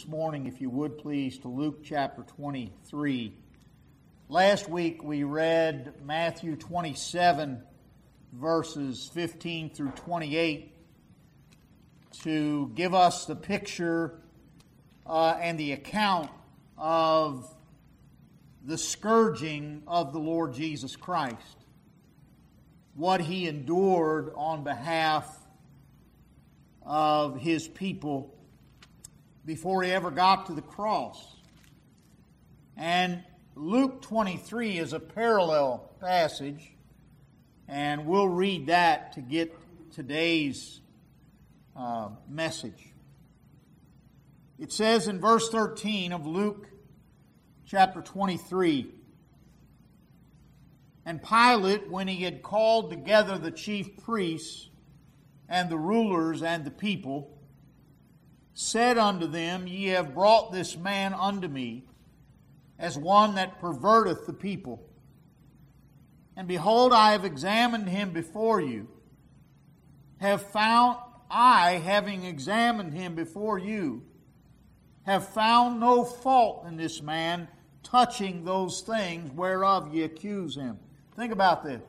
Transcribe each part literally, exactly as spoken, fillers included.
this morning, if you would please, to Luke chapter twenty-three. Last week we read Matthew twenty-seven, verses fifteen through twenty-eight, to give us the picture uh, and the account of the scourging of the Lord Jesus Christ, what He endured on behalf of His people before He ever got to the cross. And Luke twenty-three is a parallel passage, and we'll read that to get today's uh, message. It says in verse thirteen of Luke chapter twenty-three, "And Pilate, when he had called together the chief priests and the rulers and the people, said unto them, Ye have brought this man unto me as one that perverteth the people. And behold, I have examined him before you, have found, I, having examined him before you, have found no fault in this man touching those things whereof ye accuse him." Think about this.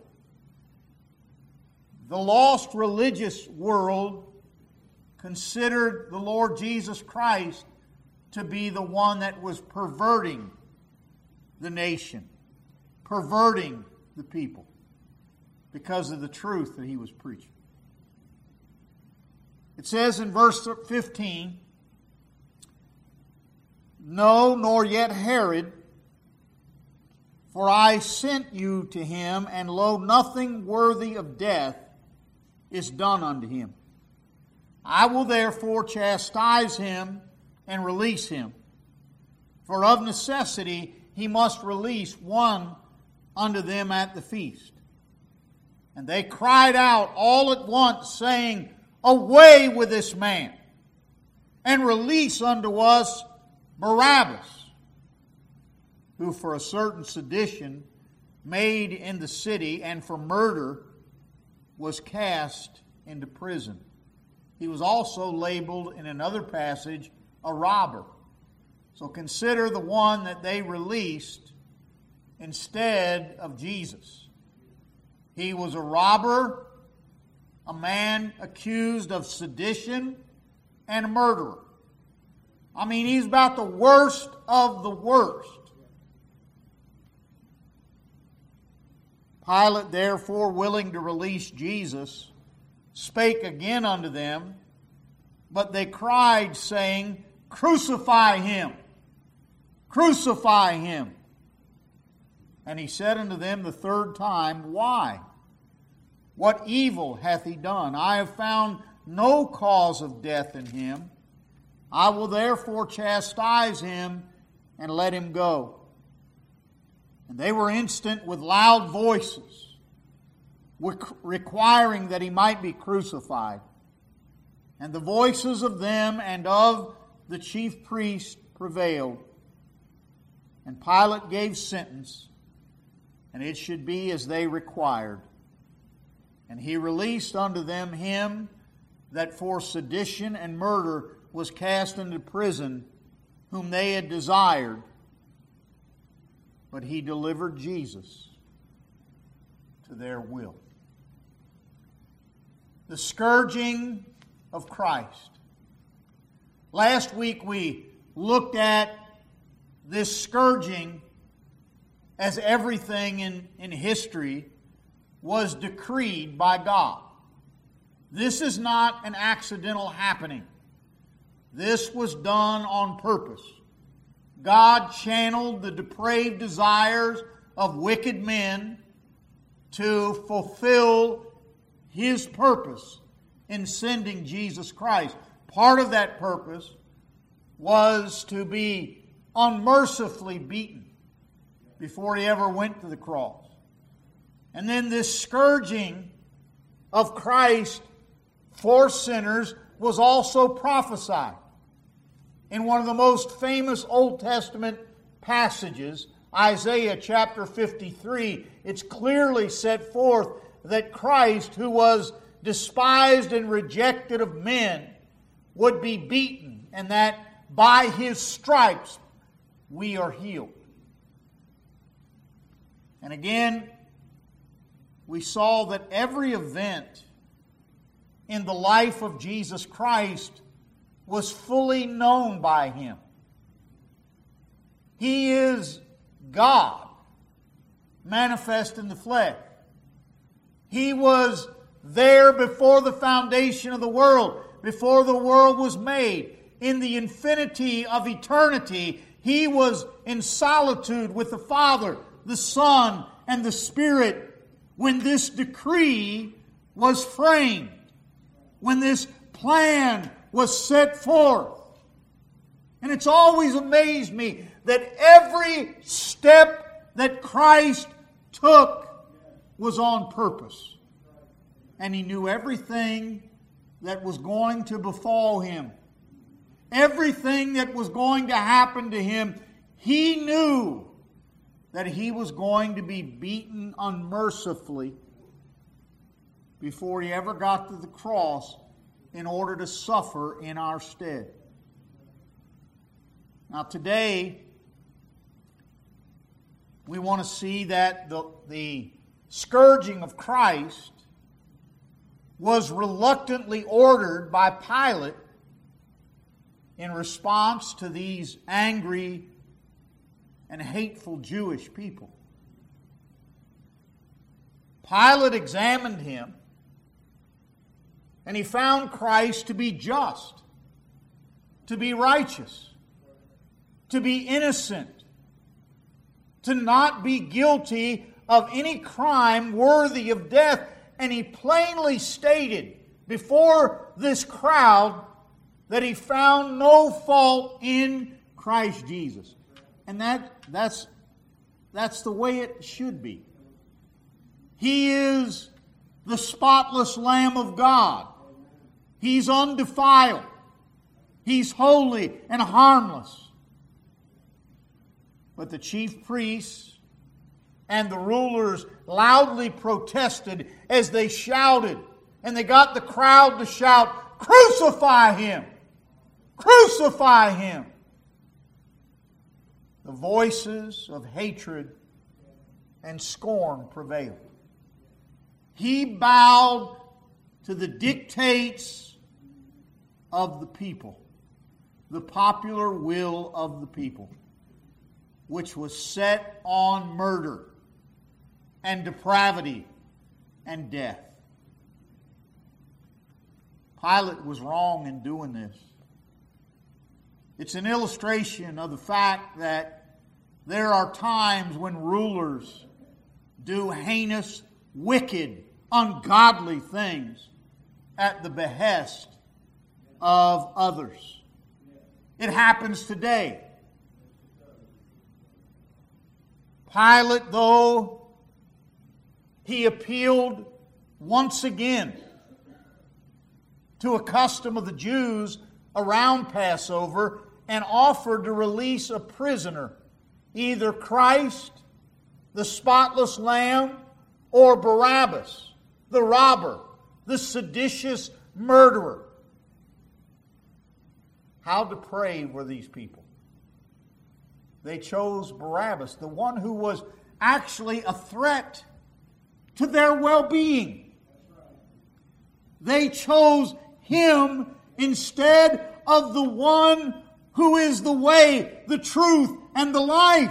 The lost religious world considered the Lord Jesus Christ to be the one that was perverting the nation, perverting the people, because of the truth that He was preaching. It says in verse fifteen, "No, nor yet Herod, for I sent you to him, and lo, nothing worthy of death is done unto him. I will therefore chastise him and release him. For of necessity he must release one unto them at the feast. And they cried out all at once, saying, Away with this man, and release unto us Barabbas, who for a certain sedition made in the city and for murder was cast into prison. He was also labeled in another passage a robber." So consider the one that they released instead of Jesus. He was a robber, a man accused of sedition, and a murderer. I mean, he's about the worst of the worst. Pilate, therefore, willing to release Jesus, spake again unto them, but they cried, saying, Crucify him! Crucify him! And he said unto them the third time, Why? What evil hath he done? I have found no cause of death in him. I will therefore chastise him and let him go. And they were instant with loud voices, requiring that he might be crucified. And the voices of them and of the chief priests prevailed. And Pilate gave sentence, and it should be as they required. And he released unto them him that for sedition and murder was cast into prison, whom they had desired. But he delivered Jesus to their will. The scourging of Christ. Last week we looked at this scourging as everything in, in history was decreed by God. This is not an accidental happening. This was done on purpose. God channeled the depraved desires of wicked men to fulfill His purpose in sending Jesus Christ. Part of that purpose was to be unmercifully beaten before He ever went to the cross. And then this scourging of Christ for sinners was also prophesied. In one of the most famous Old Testament passages, Isaiah chapter fifty-three, it's clearly set forth that Christ, who was despised and rejected of men, would be beaten, and that by His stripes we are healed. And again, we saw that every event in the life of Jesus Christ was fully known by Him. He is God, manifest in the flesh. He was there before the foundation of the world, before the world was made. In the infinity of eternity, He was in solitude with the Father, the Son, and the Spirit when this decree was framed, when this plan was set forth. And it's always amazed me that every step that Christ took was on purpose. And He knew everything that was going to befall Him. Everything that was going to happen to Him, He knew that He was going to be beaten unmercifully before He ever got to the cross in order to suffer in our stead. Now today, we want to see that the, the scourging of Christ was reluctantly ordered by Pilate in response to these angry and hateful Jewish people. Pilate examined Him, and he found Christ to be just, to be righteous, to be innocent, to not be guilty of any crime worthy of death. And he plainly stated before this crowd that he found no fault in Christ Jesus. And that, that's, that's the way it should be. He is the spotless Lamb of God. He's undefiled. He's holy and harmless. But the chief priests and the rulers loudly protested as they shouted, and they got the crowd to shout, "Crucify Him! Crucify Him!" The voices of hatred and scorn prevailed. He bowed to the dictates of the people, the popular will of the people, which was set on murder and depravity and death. Pilate was wrong in doing this. It's an illustration of the fact that there are times when rulers do heinous, wicked, ungodly things at the behest of others. It happens today. Pilate, though, he appealed once again to a custom of the Jews around Passover and offered to release a prisoner, either Christ, the spotless Lamb, or Barabbas, the robber, the seditious murderer. How depraved were these people? They chose Barabbas, the one who was actually a threat to their well-being. They chose him instead of the one who is the way, the truth, and the life.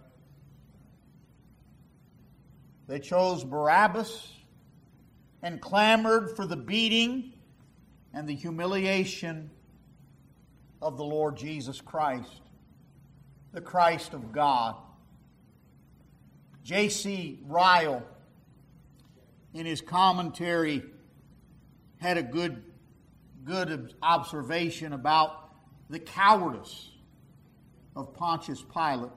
They chose Barabbas and clamored for the beating and the humiliation of the Lord Jesus Christ, the Christ of God. J C Ryle, in his commentary, had a good, good observation about the cowardice of Pontius Pilate.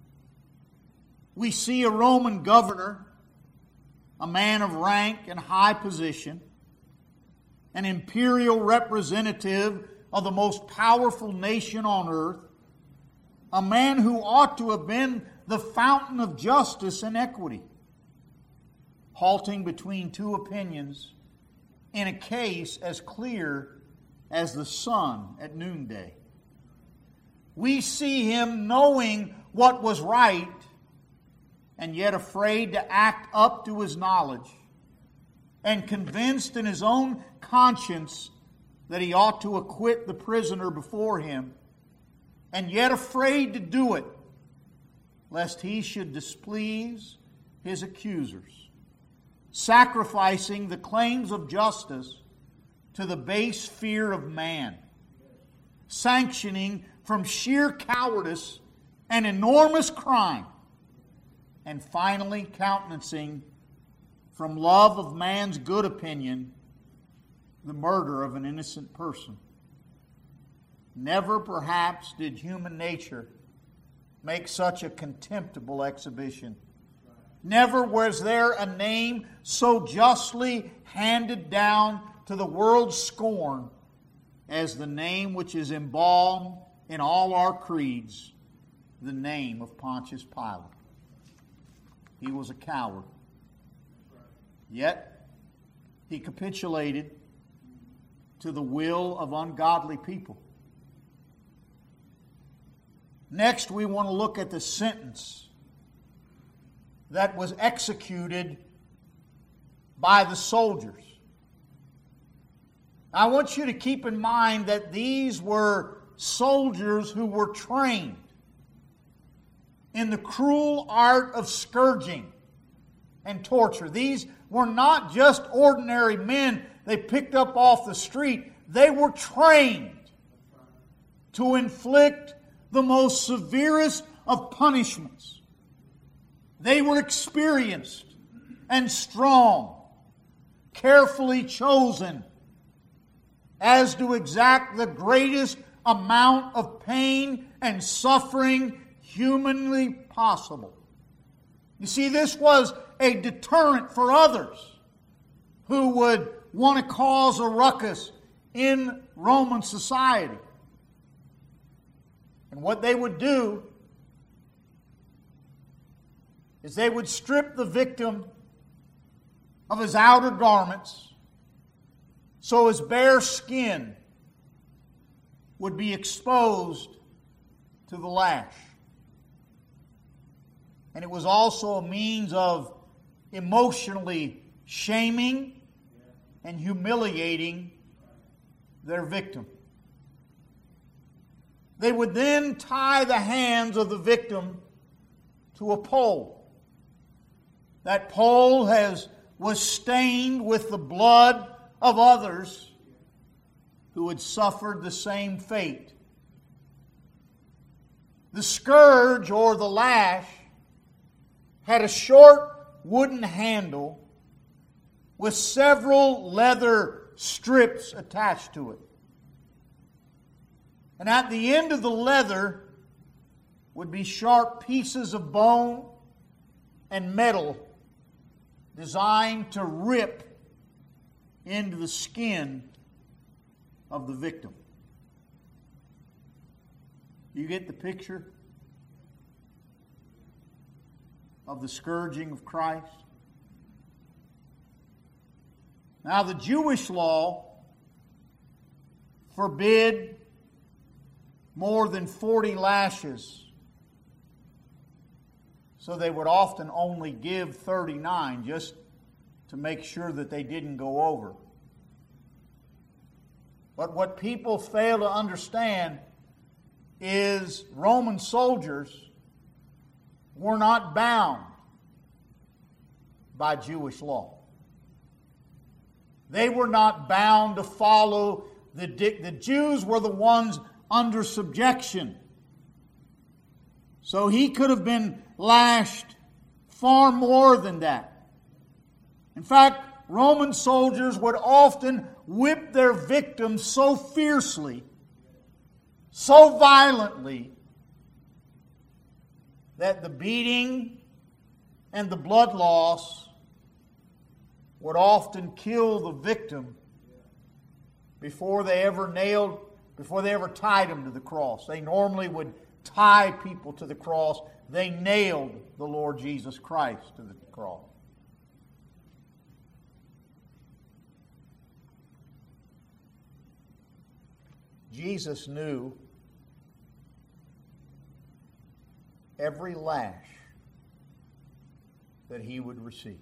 We see a Roman governor, a man of rank and high position, an imperial representative of the most powerful nation on earth, a man who ought to have been the fountain of justice and equity, halting between two opinions in a case as clear as the sun at noonday. we see him knowing what was right and yet afraid to act up to his knowledge, and convinced in his own conscience that he ought to acquit the prisoner before him, and yet afraid to do it, lest he should displease his accusers, sacrificing the claims of justice to the base fear of man, sanctioning from sheer cowardice an enormous crime, and finally countenancing from love of man's good opinion the murder of an innocent person. Never perhaps did human nature make such a contemptible exhibition. Never was there a name so justly handed down to the world's scorn as the name which is embalmed in all our creeds, the name of Pontius Pilate. He was a coward. Yet, he capitulated to the will of ungodly people. Next, we want to look at the sentence that was executed by the soldiers. I want you to keep in mind that these were soldiers who were trained in the cruel art of scourging and torture. These were not just ordinary men they picked up off the street. They were trained to inflict the most severest of punishments. They were experienced and strong, carefully chosen as to exact the greatest amount of pain and suffering humanly possible. You see, this was a deterrent for others who would want to cause a ruckus in Roman society. And what they would do is they would strip the victim of his outer garments so his bare skin would be exposed to the lash. And it was also a means of emotionally shaming and humiliating their victim. They would then tie the hands of the victim to a pole. That pole has, was stained with the blood of others who had suffered the same fate. The scourge or the lash had a short wooden handle with several leather strips attached to it. And at the end of the leather would be sharp pieces of bone and metal designed to rip into the skin of the victim. You get the picture of the scourging of Christ? Now, the Jewish law forbid more than forty lashes, so they would often only give thirty-nine just to make sure that they didn't go over. But what people fail to understand is Roman soldiers were not bound by Jewish law. They were not bound to follow the di- the Jews were the ones under subjection. So he could have been lashed far more than that. In fact, Roman soldiers would often whip their victims so fiercely, so violently, that the beating and the blood loss would often kill the victim before they ever nailed, before they ever tied him to the cross. They normally would tie people to the cross. They nailed the Lord Jesus Christ to the cross. Jesus knew every lash that he would receive.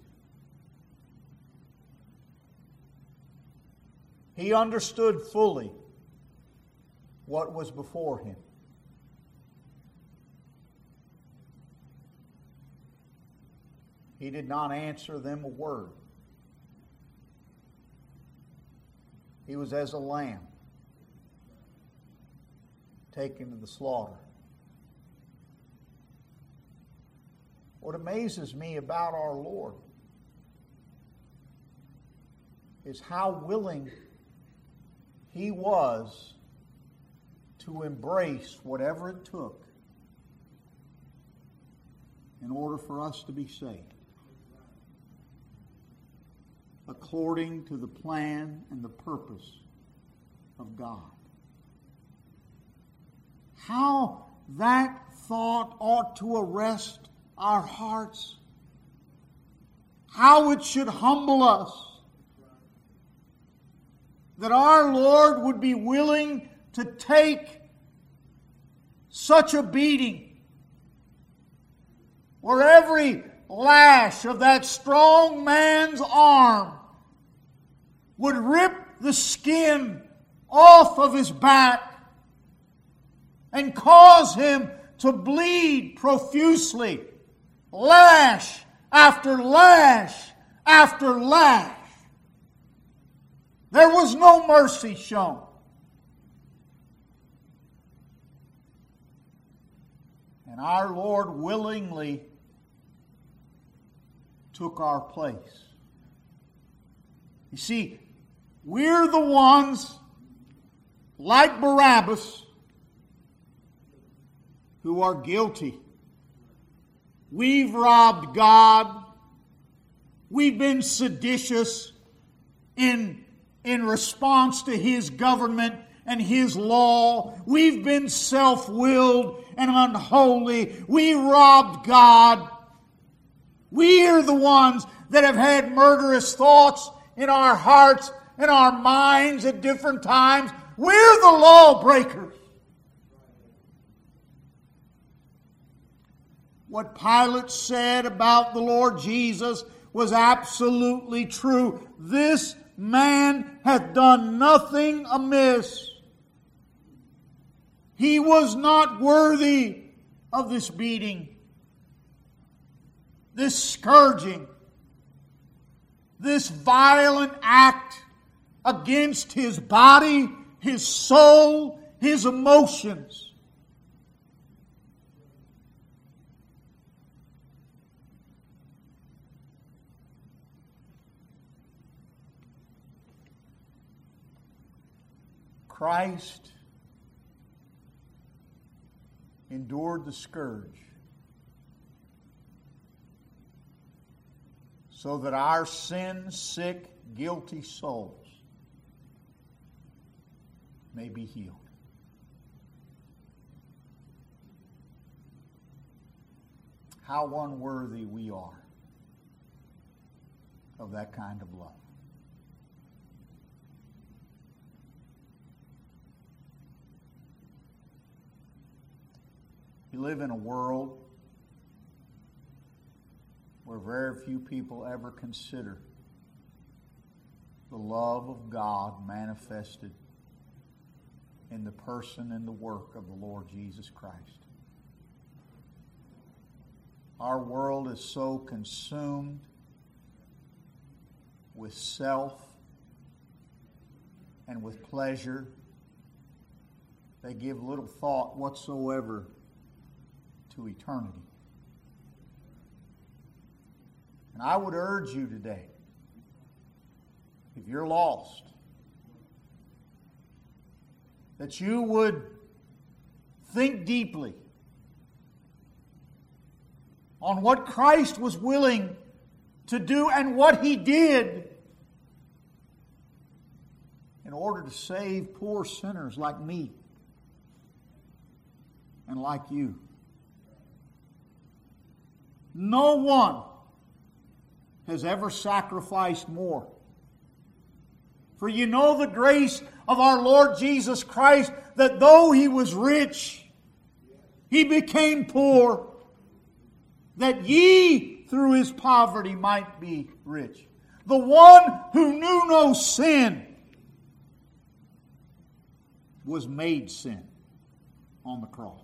He understood fully what was before him. He did not answer them a word. He was as a lamb taken to the slaughter. What amazes me about our Lord is how willing He was to embrace whatever it took in order for us to be saved, according to the plan and the purpose of God. How that thought ought to arrest our hearts. How it should humble us. That our Lord would be willing to take such a beating where every lash of that strong man's arm would rip the skin off of his back and cause him to bleed profusely, lash after lash after lash. There was no mercy shown. And our Lord willingly took our place. You see, we're the ones, like Barabbas, who are guilty. We've robbed God. We've been seditious in, in response to His government and His law. We've been self-willed and unholy. We robbed God. We are the ones that have had murderous thoughts in our hearts and our minds at different times. We're the lawbreakers. What Pilate said about the Lord Jesus was absolutely true. This man hath done nothing amiss. He was not worthy of this beating, this scourging, this violent act against his body, his soul, his emotions. Christ endured the scourge so that our sin-sick, guilty souls may be healed. How unworthy we are of that kind of love. We live in a world where very few people ever consider the love of God manifested in the person and the work of the Lord Jesus Christ. Our world is so consumed with self and with pleasure, they give little thought whatsoever to eternity. And I would urge you today, if you're lost, that you would think deeply on what Christ was willing to do and what He did in order to save poor sinners like me and like you. No one has ever sacrificed more. For you know the grace of our Lord Jesus Christ, that though He was rich, He became poor, that ye through his poverty might be rich. The one who knew no sin was made sin on the cross,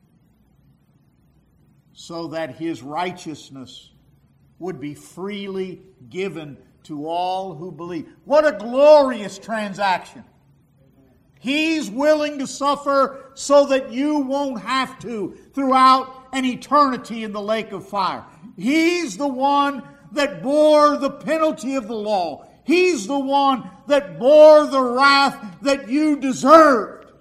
so that his righteousness would be freely given to all who believe. What a glorious transaction. He's willing to suffer so that you won't have to throughout an eternity in the lake of fire. He's the one that bore the penalty of the law. He's the one that bore the wrath that you deserved.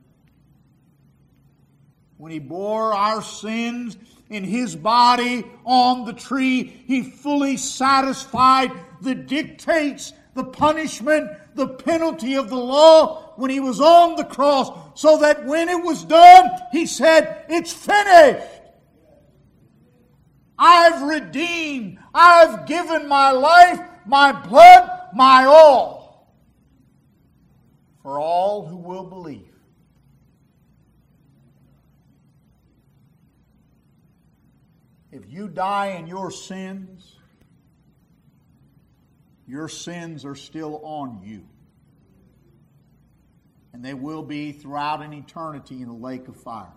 When He bore our sins in His body on the tree, He fully satisfied the dictates, the punishment, the penalty of the law when He was on the cross, so that when it was done, He said, "It's finished. I've redeemed. I've given my life, my blood, my all for all who will believe." If you die in your sins, your sins are still on you. And they will be throughout an eternity in the lake of fire.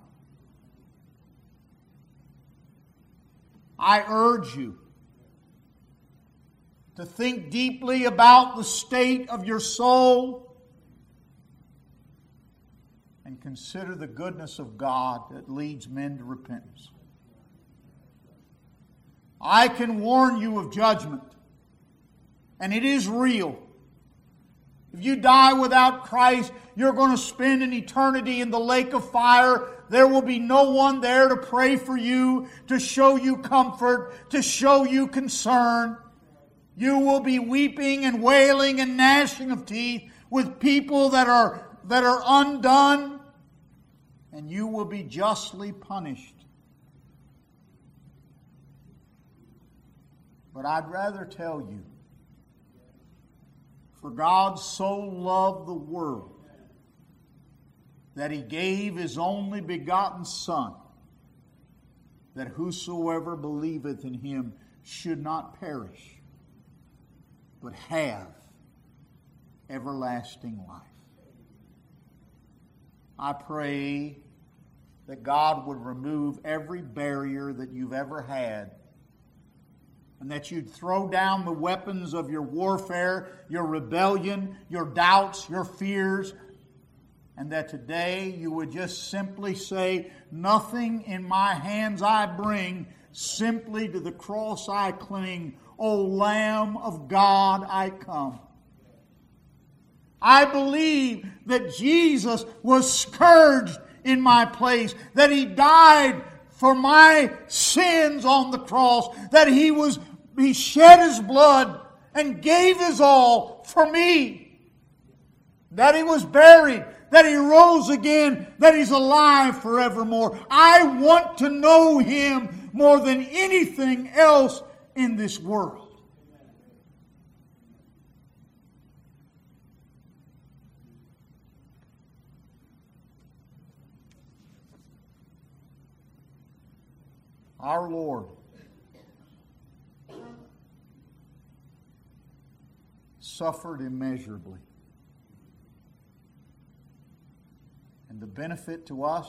I urge you to think deeply about the state of your soul and consider the goodness of God that leads men to repentance. I can warn you of judgment, and it is real. If you die without Christ, you're going to spend an eternity in the lake of fire. There will be no one there to pray for you, to show you comfort, to show you concern. You will be weeping and wailing and gnashing of teeth with people that are, that are undone, and you will be justly punished. But I'd rather tell you, for God so loved the world that He gave His only begotten Son, that whosoever believeth in Him should not perish, but have everlasting life. I pray that God would remove every barrier that you've ever had, and that you'd throw down the weapons of your warfare, your rebellion, your doubts, your fears, and that today you would just simply say, "Nothing in my hands I bring, simply to the cross I cling. O Lamb of God, I come." I believe that Jesus was scourged in my place, that He died for my sins on the cross, that He was He shed His blood and gave His all for me, that He was buried, that He rose again, that He's alive forevermore. I want to know Him more than anything else in this world. Our Lord suffered immeasurably. And the benefit to us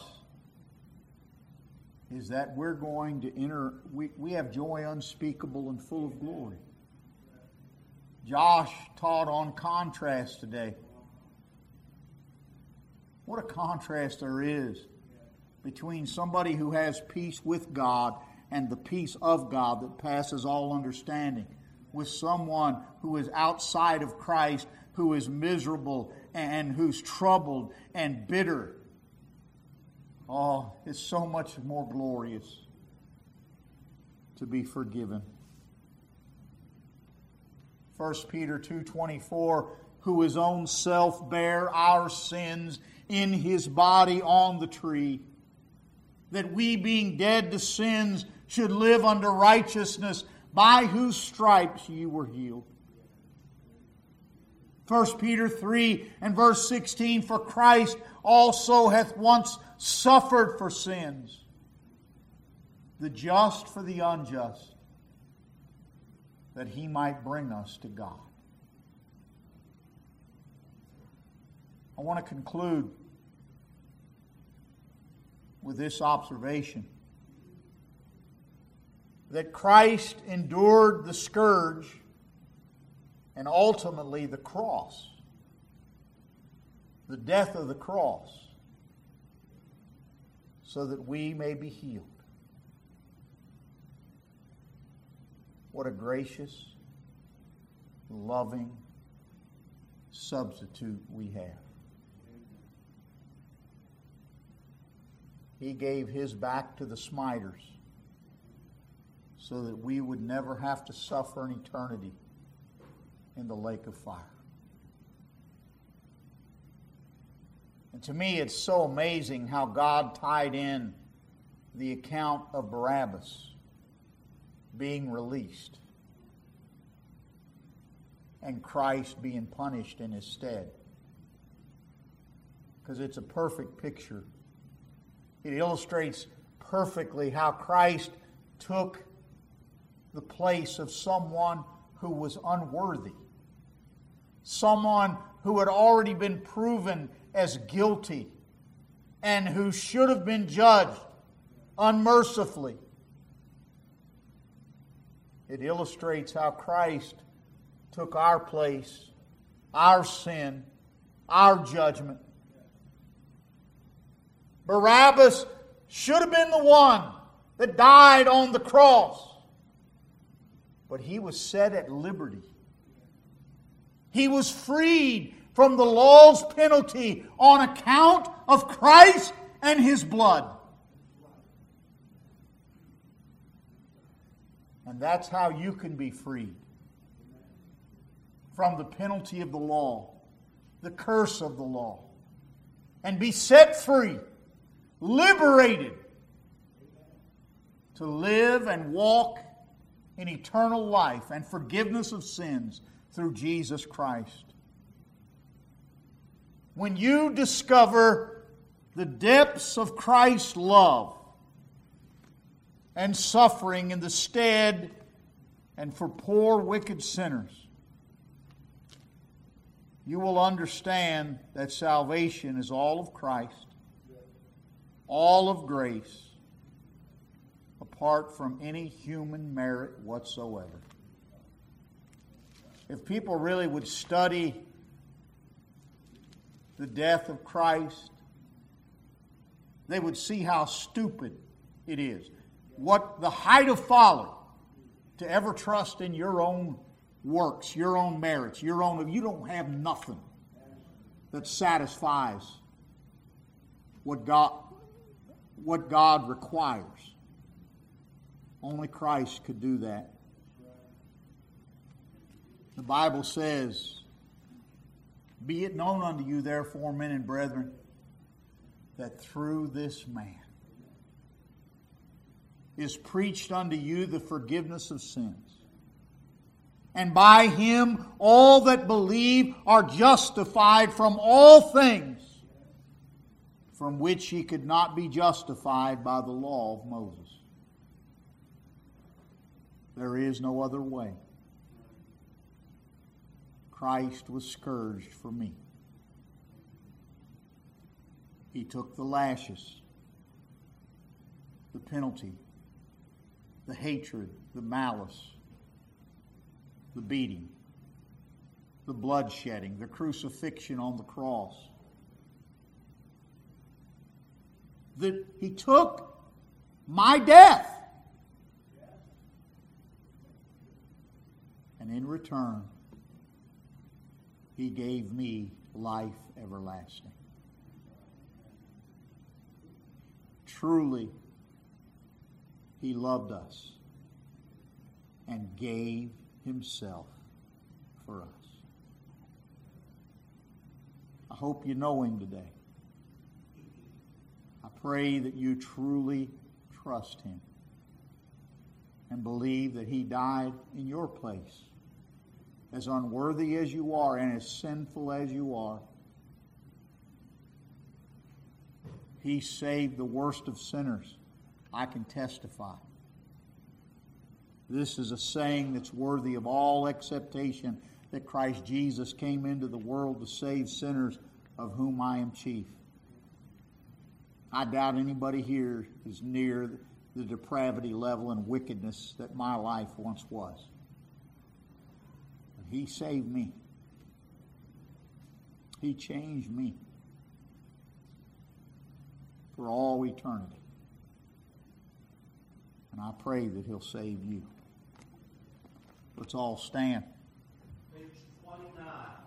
is that we're going to enter, we, we have joy unspeakable and full of glory. Josh taught on contrast today. What a contrast there is between somebody who has peace with God and the peace of God that passes all understanding, with someone who is outside of Christ, who is miserable and who's troubled and bitter. Oh, it's so much more glorious to be forgiven. First Peter two twenty-four, who his own self bare our sins in his body on the tree, that we being dead to sins should live unto righteousness, by whose stripes ye were healed. First Peter three and verse sixteen, for Christ also hath once suffered for sins, the just for the unjust, that He might bring us to God. I want to conclude with this observation, that Christ endured the scourge and ultimately the cross, the death of the cross, so that we may be healed. What a gracious, loving substitute we have. He gave His back to the smiters so that we would never have to suffer an eternity in the lake of fire. And to me, it's so amazing how God tied in the account of Barabbas being released and Christ being punished in his stead. Because it's a perfect picture. It illustrates perfectly how Christ took the place of someone who was unworthy. Someone who had already been proven as guilty and who should have been judged unmercifully. It illustrates how Christ took our place, our sin, our judgment. Barabbas should have been the one that died on the cross, but he was set at liberty. He was freed from the law's penalty on account of Christ and His blood. And that's how you can be freed from the penalty of the law, the curse of the law, and be set free, liberated to live and walk in eternal life and forgiveness of sins through Jesus Christ. When you discover the depths of Christ's love and suffering in the stead and for poor wicked sinners, you will understand that salvation is all of Christ, all of grace, apart from any human merit whatsoever. If people really would study the death of Christ, they would see how stupid it is. What the height of folly to ever trust in your own works, your own merits, your own. You don't have nothing that satisfies what God, what God requires. Only Christ could do that. The Bible says, "Be it known unto you, therefore, men and brethren, that through this man is preached unto you the forgiveness of sins. And by him all that believe are justified from all things from which ye could not be justified by the law of Moses." There is no other way. Christ was scourged for me. He took the lashes, the penalty, the hatred, the malice, the beating, the bloodshedding, the crucifixion on the cross. That He took my death. And in return, He gave me life everlasting. Truly, He loved us and gave Himself for us. I hope you know Him today. I pray that you truly trust Him and believe that He died in your place. As unworthy as you are and as sinful as you are, He saved the worst of sinners I can testify. This is a saying that's worthy of all acceptation, that Christ Jesus came into the world to save sinners, of whom I am chief. I doubt anybody here is near the depravity level and wickedness that my life once was. But He saved me. He changed me for all eternity. And I pray that He'll save you. Let's all stand. Page twenty-nine.